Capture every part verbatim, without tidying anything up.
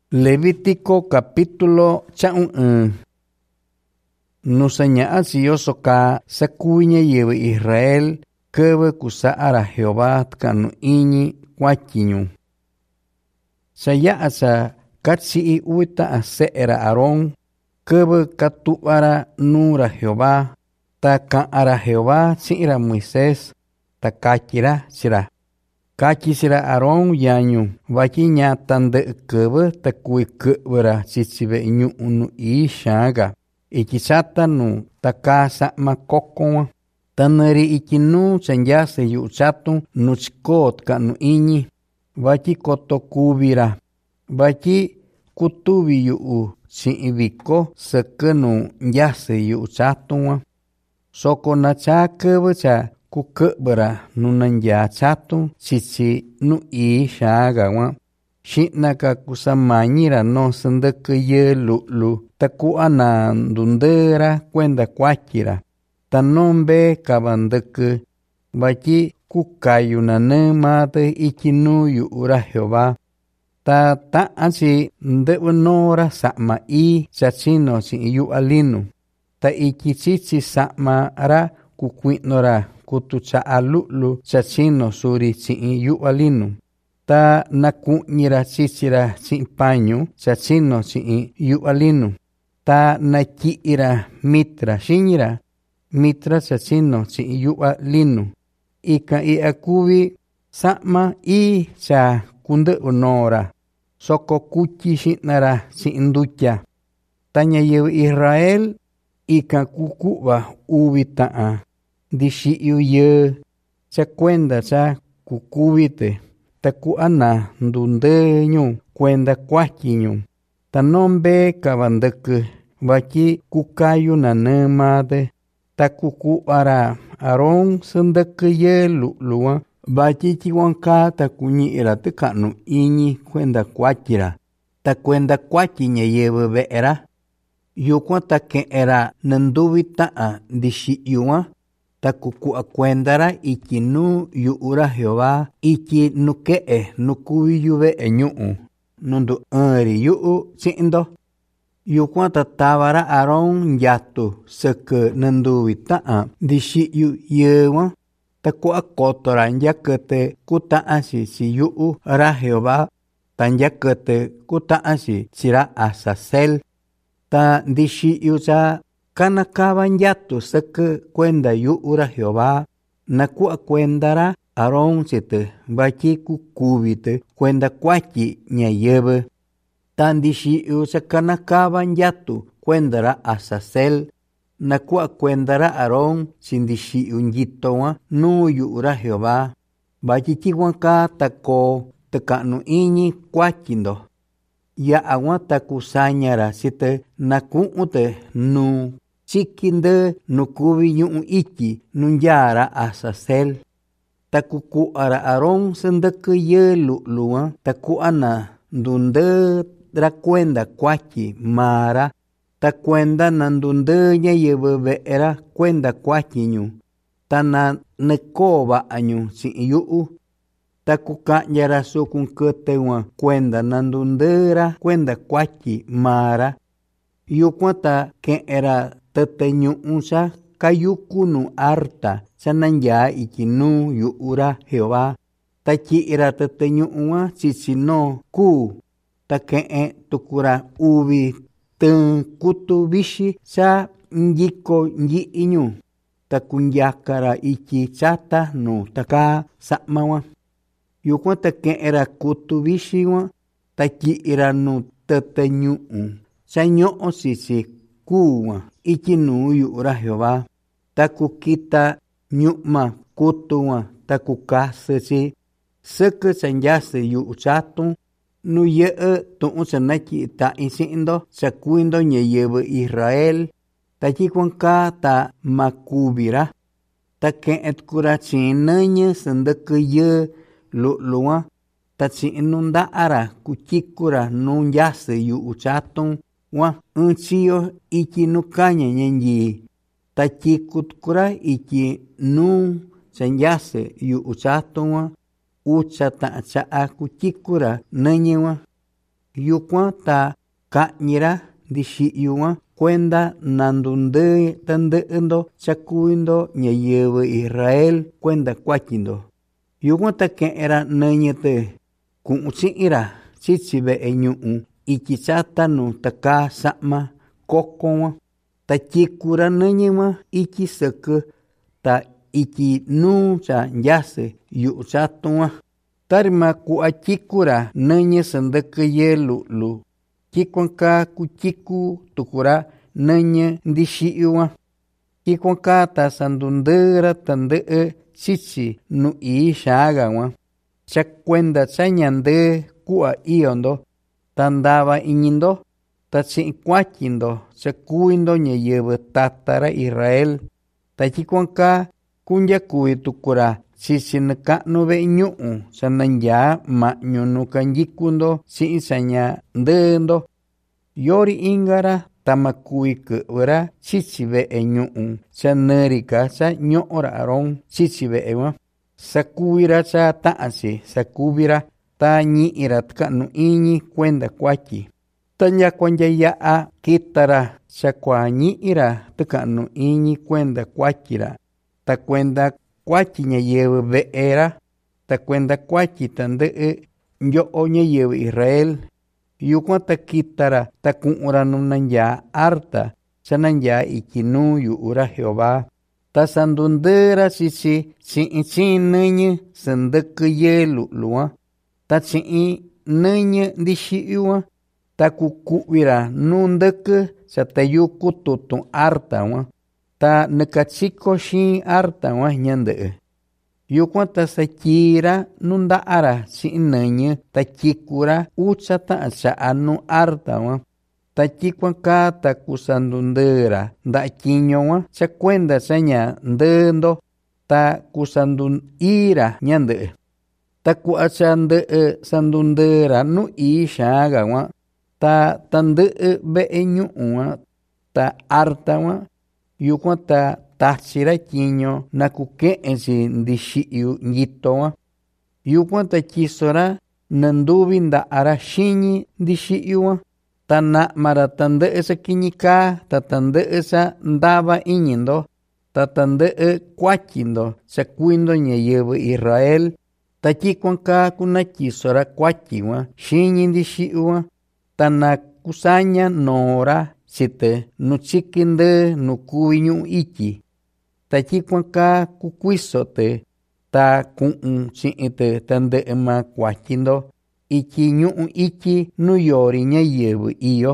Levítico capítulo cha'un. Nusaña'a siyosoka sakuña yewe Israel kewe kusa'ara Jehová tkanu iñi kuachiñu. Saya'a sa katsi'i uita a se'era Aarón kewe katu'ara nura Jehová ta ka'ara Jehová tsi'ira Moisés ta kachira sira. Kachisira Aarón yañu vakiña tande kewe ta kui kewera chichive nyu'unu ishaga. Ikisata nu takasa makokoa. Taneri ikinu chanjase yu chatu nu chkot ka nu iñi. Vaki koto kubira. Vaki kutubi yu chi'iviko sekenu njase yu chatuwa. Soko na cha kewe cha kukebera nu nanja chatu chichi nu ishaga wa. Shitnaka kusamanyira no sendeke ye lu'lu taku'a na ndundera kwenda kwachira. Tanombe kabandeke vaki kukayu na nemate ikinu yu'ura Jehová. Ta ta'asi ndewenora sa'ma i chachino si yu alinu. Ta ikichichi sa'ma ra kukuinora kutucha'a lu'lu chachino suri si yu alinu. Ta naku'ñira chichira sin pañu chachino sin yu alinu. Ta naki'ira mitra shiñira mitra chachino sin yu alinu. Ika i akubi sa'ma i cha kunde unora. Soko kuchi shinara sin ndutya. Tanya yewe Israel ika kukuba ubi ta'a. Dishi yu ye cha kwenda cha kukubite. Taku'ana ndundeñu kwenda kwachiñu. Tanombe kabandeke vaki kukayu na nemade. Takuku'ara Aarón sendeke ye lu'luwa. Vaki chiwanka takuñi'ira tekanu iñi kwenda kwachira. Ta kwenda kwachiña yewe ve'era. Yukwa take'era nandubi ta'a dishiyuwa. Takuku'a kwendara iki nu yu'ura Jehová iki nuke'e nukubi yuve'e ñu'u nundu eri yu'u chi'ndo. Yukwa tatabara Aarón yatu seke nandubi ta'a dishi'yu yewa. Taku'a kotora nyakete kuta'asi si yu'u ra Jehová. Ta nyakete kuta'asi sira Azazel. Ta dishi'yu sa kanakaban yatu seke kwenda yu'ura Jehová. Naku'a kwendara Aarón sete vaki kukubite kwenda kwachi ñayebe. Tandishi'yu sa kanakaban yatu kwendara Azazel. Naku'a kwendara Aarón sindishi'yu njitowa nu yu'ura Jehová. Vaki chiwanka tako tekanu iñi kwachindo. Ya awa takusañara site naku'ute nu chikinde nukubi ñu'u iki nunyara Azazel. Takuku'ara Aarón sendeke ye lu'luwa taku'ana ndunde ra kwenda kwachi mara. Takwenda na ndundeña yewe ve'era kwenda kwachiñu. Tana nekoba añu sin yu'u. Takuka'nyara sukun ketewa kwenda na ndundera kwenda kwachi mara. Yukwa ta ke'era tete ñu'u sa kayuku nu arta sa nanya ikinu yu'ura Jehová. Ta chi'ira tete ñu'uwa chichino ku. Ta ke'e tukura ubi ten kutu bishi sa njiko nyi'iñu. Ta kunyakara iki chata nu taka sa'mawa. Yukwa ta ke'era kutu bishiwa. Ta chi'ira nu tete ñu'u sa ño'o sisi kuwa ikinu yu'ura Jehová. Ta kukita ñu'ma kutuwa ta kukasesi seke sanjase yu'u chatu. Nu ye'e tu'un sa nachi ta isindo sa kuindo ñayebe Israel. Ta chikwanka ta makubira. Ta ke'et kura chineñe sendeke ye lu'luwa. Ta chinunda'ara kuchikura nunyase yu'u chatu wa unchiyo iki nukaña ñanyi. Ta chikutkura iki nu sanjase yu'u chatu wa. Ucha ta cha'a kuchikura neñewa. Yukuan ta ka'ñira ndixi'yuan kuenda nandundɨ tandɨ'ɨndo chakuvindo ñayɨvɨ Israel kuenda kuatyindo. Yukuan ta ke'en-ra nɨñɨ-tɨ ku'un chi'in-ra chichi ve'e ñu'un ityi chata nu takaa sa'ma koko-cuan, ta tyiku-ra nɨñɨ cuan ityi sɨkɨ ta ityi nuu cha nyasɨ yu'u chatu cuan. Tari ma ku'va tyiku-ra nɨñɨ sɨndɨkɨ yɨɨ lu'lu, tyikuan kaa kutyiku tuku-ra nɨñɨ ndixi'yu cuan. Tyikuan kaa ta sandundɨɨ-ra tandɨ'ɨ chichi nu ii xaan-ga cuan, cha kuenda cha ñandɨɨ ku'va io-ndo, ta ndava iñi-ndo, ta chi'in kuatyi-ndo cha kuvindo ñayɨvɨ tata-ra Israel. Ta tyikuan kaa kunyakuvi tuku-ra chichi nɨka'nu ve'e ñu'un cha nandyaa ma'ñu nu kanyikundo chi'in cha ñandɨɨ-ndo. Yori inga-ra ta ma kuvi kɨ'vɨ-ra chichi ve'e ñu'un cha nɨri-ka cha ño'o-ra Aarón chichi ve'e cuan. Sakuvi-ra cha ta'an-chi sakuvi-ra ta ñi'i-ra tɨka'nu iñi kuenda kuatyi. Ta nyakua nya ya'a kita-ra cha kua ñi'i-ra tɨka'nu iñi kuenda kuatyi-ra, ta kuenda kuatyi ñayɨvɨ ve'e-ra, ta kuenda kuatyi tandɨ'ɨ nyo'o ñayɨvɨ Israel. Yukuan ta kita-ra ta ku'un-ra nu nandyaa arta cha nandyaa ityi nuu yu'u-ra Jehová, ta sandundɨɨ-ra chichi chi'in chiin nɨñɨ sɨndɨkɨ yɨɨ lu'lu cuan, ta chi'in nɨñɨ ndixi'yu cuan, ta kuku'vi-ra nuu ndɨkɨ cha tayuku tutun arta cuan, ta nɨkachiko xiin arta cuan ñandɨ'ɨ. Yukuan ta satyii-ra nu nda'a-ra chi'in nɨñɨ ta tyiku-ra ucha ta'an cha'a nu arta cuan, ta tyikuan kaa ta kusandundɨɨ-ra nda'a tyiño cuan cha kuenda cha ñandɨɨ-ndo, ta kusandun-ii-ra ñandɨ'ɨ. Ta ku'va cha ndɨ'ɨ sandundɨɨ-ra nu ii xaan-ga cuan, ta tandɨ'ɨ ve'e ñu'un cuan ta arta cuan, yukuan ta tachi-ra tyiño na kuke'en-chi ndixi'yu nyito cuan. Yukuan ta tyiso-ra nɨnduvi nda'a-ra xiñi ndixi'yu cuan, ta na'ma-ra tandɨ'ɨ cha kiñi kaa, ta tandɨ'ɨ cha ndava iñi-ndo, ta tandɨ'ɨ kuatyi-ndo cha kuvindo ñayɨvɨ Israel. Ta tyikuan kaa kunatyiso-ra kuatyi cuan xiñi ndixi'yu cuan, ta na kusaña noo-ra chii-tɨ nu chiki ndɨɨ nu kuvi ñu'un ityi. Ta tyikuan kaa kukuiso-tɨ ta ku'un chi'in-tɨ tandɨ'ɨ maa kuatyi-ndo ityi ñu'un ityi nu yori ñayɨvɨ iyo.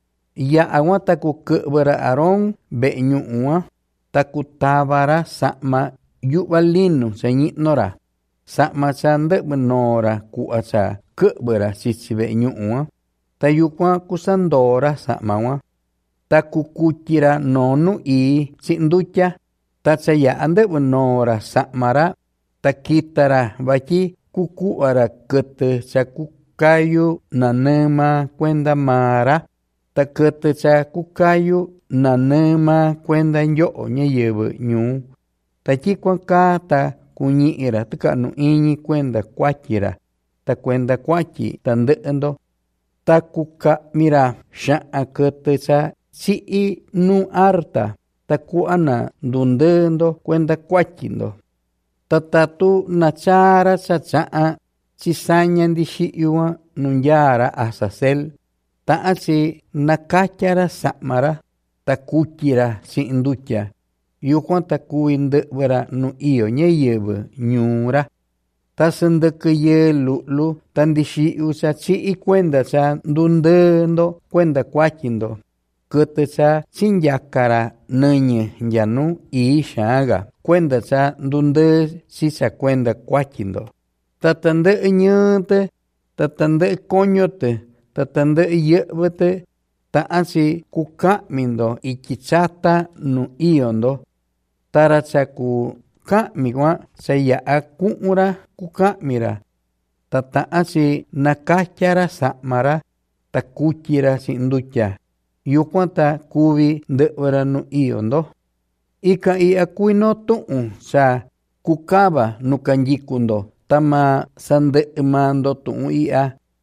Ya'a cuan ta kukɨ'vɨ-ra Aarón ve'e ñu'un cuan, ta kutava-ra sa'ma yu'va linu cha ñi'no-ra, sa'ma cha ndɨ'vɨ noo-ra ku'va cha kɨ'vɨ-ra chichi ve'e ñu'un cuan. Ta yukuan kusandoo-ra sa'ma cuan, ta kukutyi-ra noo nu ii chi'in ndutya, ta cha ya'a ndɨ'vɨ noo-ra sa'ma-ra, ta kita-ra vatyi kuku'va-ra kɨtɨ cha kukayu nanɨɨ maa kuenda maa-ra, ta kɨtɨ cha kukayu nanɨɨ maa kuenda nyo'o ñayɨvɨ ñuu. Ta tyikuan kaa ta kuñi'i-ra tɨka'nu iñi kuenda kuatyi-ra, ta kuenda kuatyi tandɨ'ɨ-ndo. Ta kuka'mi-ra xa'an kɨtɨ cha chi'i nuu arta, ta ku'va na ndundɨɨ-ndo kuenda kuatyi-ndo. Ta tatu nachaa-ra cha cha'an chisaña ndixi'yu cuan nu nyaa-ra Azazel, ta'an-chi nakatya-ra sa'ma-ra, ta kutyi-ra chi'in ndutya. Yukuan ta kuvi ndɨ'vɨ-ra nu iyo ñayɨvɨ ñuu-ra. Ta sɨndɨkɨ yɨɨ lu'lu ta ndixi'yu cha chi'i kuenda cha ndundɨɨ-ndo kuenda kuatyi-ndo, kɨtɨ cha chinyaka-ra nɨñɨ nya nu ii xaan-ga kuenda cha ndundɨɨ chi cha kuenda kuatyi-ndo. Ta tandɨ'ɨ ñɨɨ-tɨ, ta tandɨ'ɨ koño-tɨ, ta tandɨ'ɨ yɨ'vɨ-tɨ ta'an-chi kuka'mi-ndo ityi chata nu iyo-ndo. Tara cha kuka'mi cuan cha ya'a ku'un-ra kuka'mi-ra, ta ta'an-chi nakatya-ra sa'ma-ra, ta kutyi-ra chi'in ndutya. Yukuan ta kuvi ndɨ'vɨ-ra nu iyo-ndo. Ikan i'ya kuvi noo tu'un cha kukava nu kanyiku-ndo, ta ma sandɨ'ɨ maa-ndo tu'un i'ya.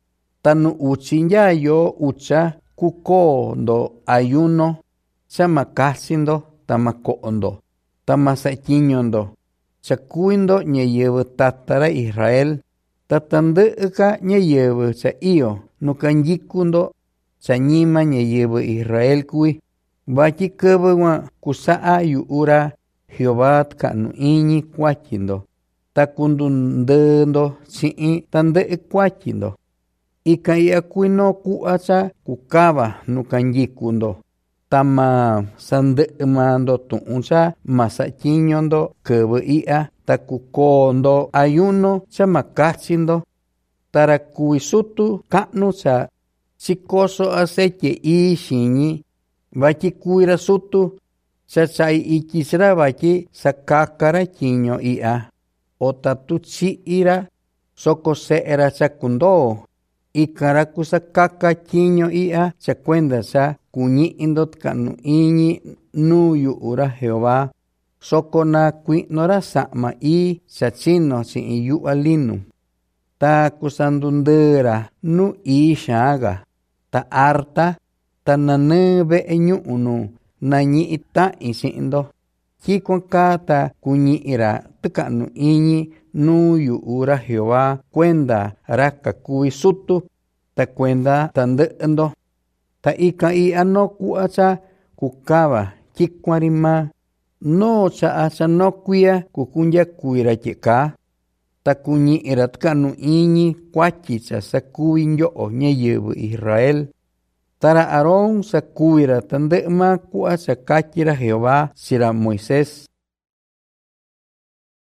Tanu uchinyayo ucha kukondo ayuno, chamakasindo, tamakondo, tamasakiñondo, chakuindo ñayevo tatara Israel, tatandeka ñayevo cha iyo, nukanyikundo, chanyima ñayevo Israel kui, baki kebewa kusaa yu ura, Jehová kanu iñi kwachindo, takundundendo chi'i tande kwachindo. Ika ia kuino kuacha kukaba nukanyikundo, tama sandemando tuuncha masakiñondo kebe ia takukondo ayuno chamakachindo, tarakuisutu kanu cha chikoso aceite i shini, baki kuira sutu, chachai ikisra baki sakakara chiño ia, otatuchi ira, soko seera chakundo, ikaraku sakaka chiño ia, chakwenda sa kuñi indot kanu iñi nuyu ura Jehová, soko na kuinora sama i chachino si iyu alinu, ta kusandundera nu i shaga, ta arta, ta nanebe enyu unu, na ñi'ita isindo, kikon kata kuñi'ira tukanu iñi nuyu ura Jehová kwenda raka kui sutu, ta kwenda tandeendo, ta ika i ano kuacha kukaba kikwarima, no cha acha no kuya kukunya kuira chika, ta kuñi'ira tukanu iñi kwachicha sa kuinyo o ñayevo Israel, tara Aarón sa kuira tandema kuacha kachira Jehová sira Moisés,